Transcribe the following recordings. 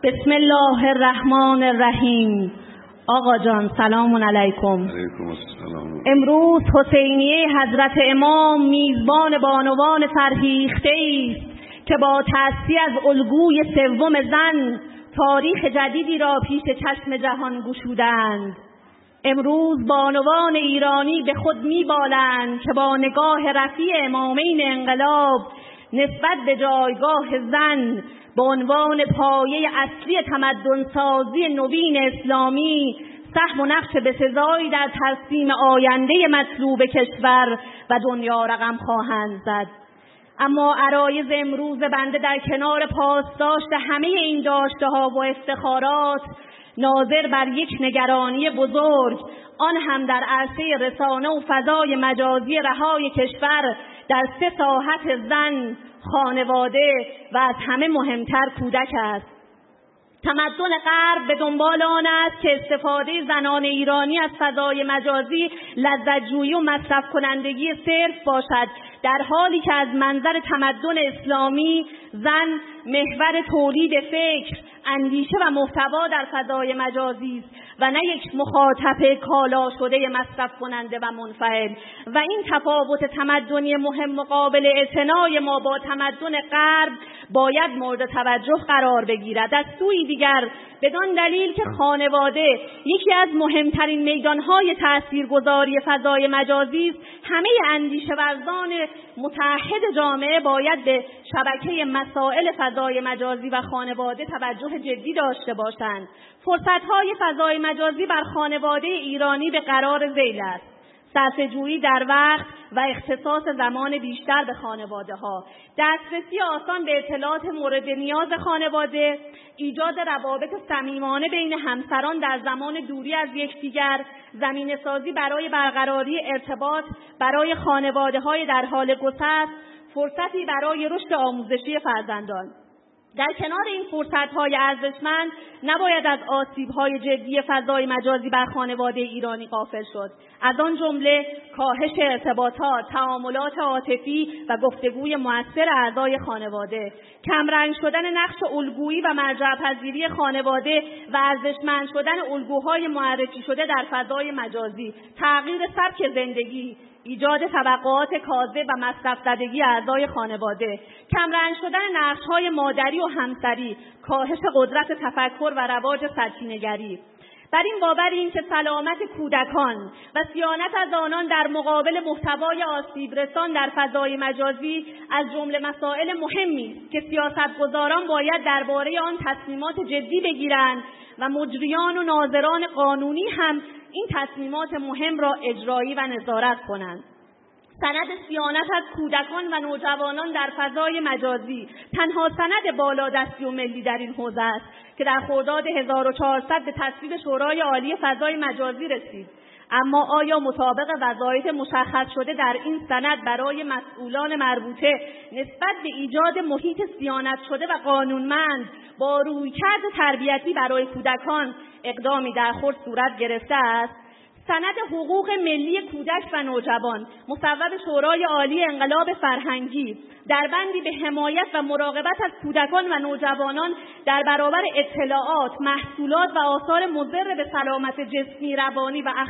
بسم الله الرحمن الرحیم. آقا جان سلام علیکم. علیکم السلام. امروز حسینیه حضرت امام میزبان بانوان فرهیخته است که با تأسیس از الگوی سوم زن تاریخ جدیدی را پیش چشم جهان گشودند. امروز بانوان ایرانی به خود میبالند که با نگاه رفیع امامین انقلاب نسبت به جایگاه زن به عنوان پایه اصلی تمدن سازی نوین اسلامی سهم و نقش بسزایی در ترسیم آینده مطلوب کشور و دنیا رقم خواهند زد. اما عرایض امروز بنده در کنار پاسداشت همه این داشته‌ها و افتخارات ناظر بر یک نگرانی بزرگ، آن هم در عرصه رسانه و فضای مجازی رهای کشور، در سه ساحت زن، خانواده و از همه مهمتر کودک است. تمدن غرب به دنبال آن است که استفاده زنان ایرانی از فضای مجازی لذت‌جویی و مصرف کنندگی صرف باشد، در حالی که از منظر تمدن اسلامی زن محور تولید فکر، اندیشه و محتوا در فضای مجازی است و نه یک مخاطب کالا شده مصرف کننده و منفعل. و این تفاوت تمدنی مهم مقابل اعتنای ما با تمدن غرب باید مورد توجه قرار بگیرد. از سوی دیگر بدان دلیل که خانواده یکی از مهمترین میدانهای تاثیرگذاری فضای مجازی است، همه اندیشه ورزان متحد جامعه باید به شبکه مسائل فضای مجازی و خانواده توجه جدی داشته باشند. فرصت‌های فضای مجازی بر خانواده ایرانی به قرار ذیل است: صرفه‌جویی در وقت و اختصاص زمان بیشتر به خانواده‌ها، دسترسی آسان به اطلاعات مورد نیاز خانواده، ایجاد روابط صمیمانه بین همسران در زمان دوری از یکدیگر، زمینه‌سازی برای برقراری ارتباط برای خانواده‌های در حال گسست، فرصتی برای رشد آموزشی فرزندان. در کنار این فرصت‌های ارزشمند نباید از آسیب‌های جدی فضای مجازی بر خانواده ایرانی غافل شد. از آن جمله کاهش ارتباطات، تعاملات عاطفی و گفتگوی مؤثر اعضای خانواده، کمرنگ شدن نقش الگویی و مرجع‌پذیری خانواده و ارزشمند شدن الگوهای معرفی شده در فضای مجازی، تغییر سبک زندگی، ایجاد توقعات کاذب و مصرف زدگی اعضای خانواده، کمرنگ شدن نقش‌های مادری و همسری، کاهش قدرت تفکر و رواج سطحی‌نگری. بر این باوریم که سلامت کودکان و صیانت از آنان در مقابل محتوای آسیب رسان در فضای مجازی از جمله مسائل مهمی است که سیاستگزاران باید درباره آن تصمیمات جدی بگیرند و مجریان و ناظران قانونی هم این تصمیمات مهم را اجرایی و نظارت کنند. سند صیانت از کودکان و نوجوانان در فضای مجازی تنها سند بالادستی و ملی در این حوزه است که در خرداد 1400 به تصویب شورای عالی فضای مجازی رسید. اما آیا مطابق وظایف مشخص شده در این سند برای مسئولان مربوطه نسبت به ایجاد محیط صیانت شده و قانونمند با رویکرد تربیتی برای کودکان اقدامی در خورد صورت گرفته است؟ سند حقوق ملی کودک و نوجوان مصوب شورای عالی انقلاب فرهنگی در بندی به حمایت و مراقبت از کودکان و نوجوانان در برابر اطلاعات، محصولات و آثار مضر به سلامت جسمی، روانی و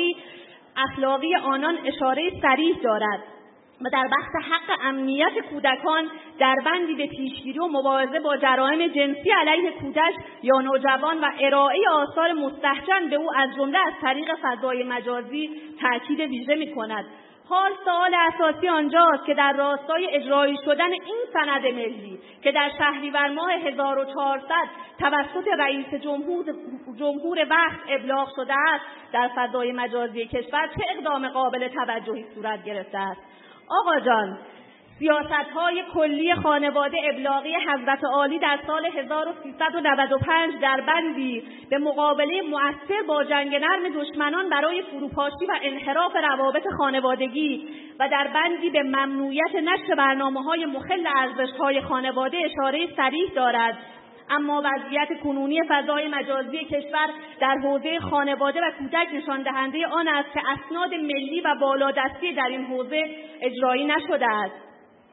اخلاقی آنان اشاره صریح دارد و در بخش حق امنیت کودکان در بندی به پیشگیری و مبارزه با جرایم جنسی علیه کودک یا نوجوان و ارائه آثار مستحجن به او از جمله از طریق فضای مجازی تاکید ویژه می‌کند. حال سوال اساسی آنجاست که در راستای اجرایی شدن این سند ملی که در شهریور ماه 1400 توسط رئیس جمهور وقت ابلاغ شده است در فضای مجازی کشور چه اقدام قابل توجهی صورت گرفته است؟ آقا جان، سیاست‌های کلی خانواده ابلاغی حضرت عالی در سال 1395 در بندی به مقابله مؤثر با جنگ نرم دشمنان برای فروپاشی و انحراف روابط خانوادگی و در بندی به ممنوعیت نشر برنامه‌های مخل ارزش‌های خانواده اشاره صریح دارد. اما وضعیت کنونی فضای مجازی کشور در حوزه خانواده و کودک نشان دهنده آن است که اسناد ملی و بالادستی در این حوزه اجرایی نشده است.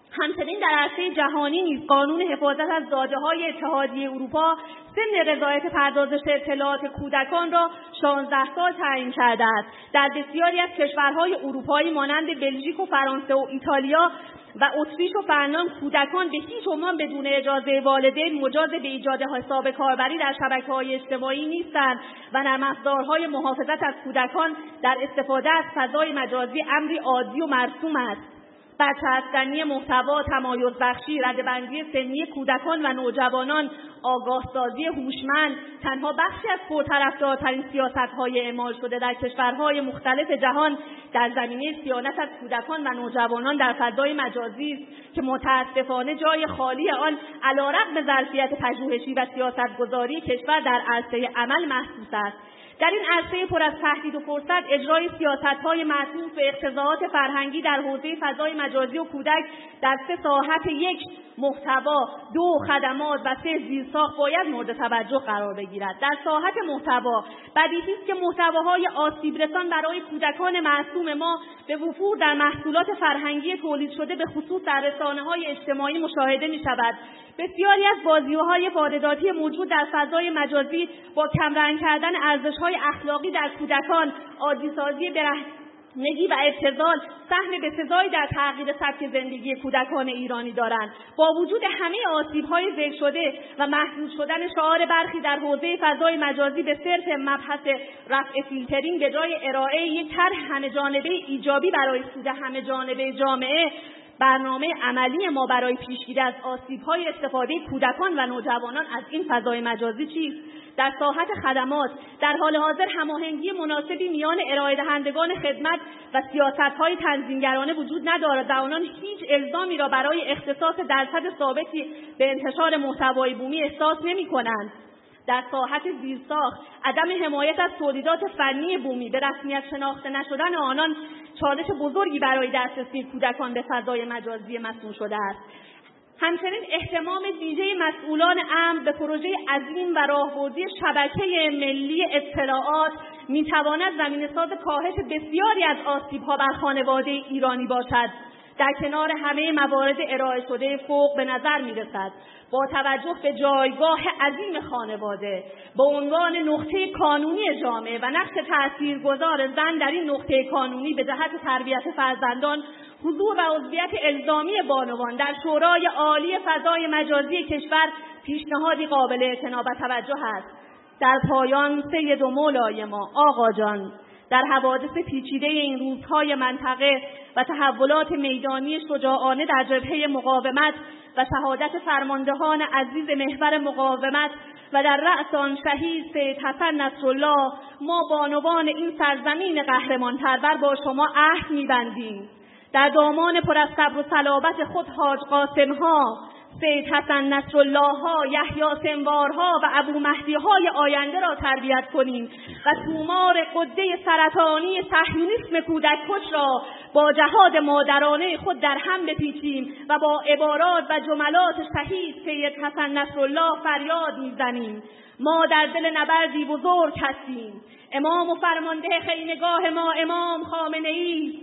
همچنین در عرصه جهانی نیز قانون حفاظت از داده‌های اتحادیه اروپا سن رضایت پردازش اطلاعات کودکان را 16 سال تعیین کرده است. در بسیاری از کشورهای اروپایی مانند بلژیک و فرانسه و ایتالیا و اتریش و فنلاند کودکان به هیچ عنوان بدون اجازه والدین مجاز به ایجاد حساب کاربری در شبکه‌های اجتماعی نیستند و نرم افزارهای محافظت از کودکان در استفاده از فضای مجازی امری عادی و مرسوم است. برچسب‌زنی محتوا، تمایز بخشی، ردبندی سنی کودکان و نوجوانان، آگاهسازی هوشمند تنها بخشی از پرطرفدارترین سیاست‌های اعمال شده در کشورهای مختلف جهان در زمینه صیانت از کودکان و نوجوانان در فضای مجازی است که متأسفانه جای خالی آن علیرغم ظرفیت پژوهشی و سیاست‌گذاری کشور در عرصه عمل محسوس است. در این عرصه پر از تهدید و فرصت، اجرای سیاست‌های معطوف به اقتضاعات فرهنگی در حوزه فضای مجازی و کودک در 3 ساحت: 1 محتوا، 2 خدمات و 3 زیرساخت باید مورد توجه قرار بگیرد. در ساحت محتوا، بدیهی است که محتواهای آسیب‌رسان برای کودکان معصوم ما به وفور در محصولات فرهنگی تولید شده به خصوص در رسانه‌های اجتماعی مشاهده می‌شود. بسیاری از بازی‌های وارداتی موجود در فضای مجازی با کمرنگ کردن ارزش‌های اخلاقی در کودکان، عادی‌سازی برهنگی و ابتذال سهم بسزایی در تغییر سبک زندگی کودکان ایرانی دارند. با وجود همه آسیب‌های ذکر شده و محدود شدن شعار برخی در حوزه فضای مجازی به صرف مبحث رفع فیلترینگ به جای ارائه یک طرح همه‌جانبه ایجابی برای سود همه‌جانبه جامعه، برنامه عملی ما برای پیشگیری از آسیب‌های استفاده کودکان و نوجوانان از این فضای مجازی چیست؟ در ساحت خدمات، در حال حاضر هماهنگی مناسبی میان ارائه دهندگان خدمت و سیاست‌های تنظیمگرانه وجود ندارد و آنان هیچ الزامی را برای اختصاص درصد ثابتی به انتشار محتوای بومی احساس نمی‌کنند. در ساحت زیرساخت، عدم حمایت از تولیدات فنی بومی به رسمیت شناخته نشدن آنان چالش بزرگی برای دسترسی کودکان به فضای مجازی مسئول شده است. همچنین اهتمام ویژه مسئولان امن به پروژه عظیم و راهبردی شبکه ملی اطلاعات میتواند زمینه‌ساز کاهش بسیاری از آسیب‌ها بر خانواده ایرانی باشد. در کنار همه موارد ارائه شده فوق به نظر می‌رسد با توجه به جایگاه عظیم خانواده به عنوان نقطه کانونی جامعه و نقش تاثیرگذار زن در این نقطه کانونی به جهت تربیت فرزندان، حضور و عضویت الزامی بانوان در شورای عالی فضای مجازی کشور پیشنهادی قابل اعتنا و توجه است. در پایان سید و مولای ما آقا جان، در حوادث پیچیده این روزهای منطقه و تحولات میدانی شجاعانه در جبهه مقاومت و شهادت فرماندهان عزیز محور مقاومت و در رأس آن شهید سید حسن نصرالله، ما بانوان این سرزمین قهرمان پرور با شما عهد می‌بندیم در دامان پر از صبر و صلابت خود حاج قاسم ها، سید حسن نصرالله ها، یحیی سنوارها و ابو مهدی های آینده را تربیت کنیم و تومار غده سرطانی صهیونیسم کودک کش را با جهاد مادرانه خود در هم بپیچیم و با عبارات و جملات شهید سید حسن نصرالله فریاد میزنیم: ما در دل نبردی بزرگ هستیم. امام و فرمانده خیمگاه ما امام خامنه ای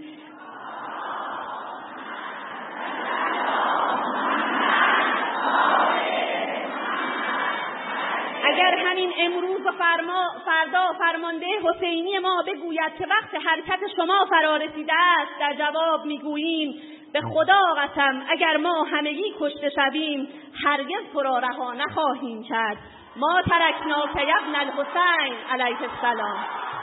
اگر همین امروز و فردا فرمانده حسینی ما بگوید که وقت حرکت شما فرا رسیده است، در جواب میگوییم به خدا قسم اگر ما همگی کشته شویم هرگز تو را رها نخواهیم کرد. ما ترکناک ابن الحسین علیه السلام.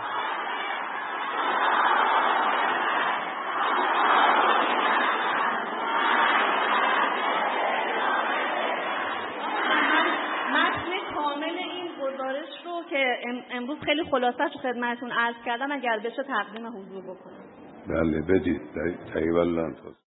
که امروز خیلی خلاصه‌اش خدمتتون عرض کردم، اگر بشه تقدیم حضور بکنم. بله بدید. طیب الله.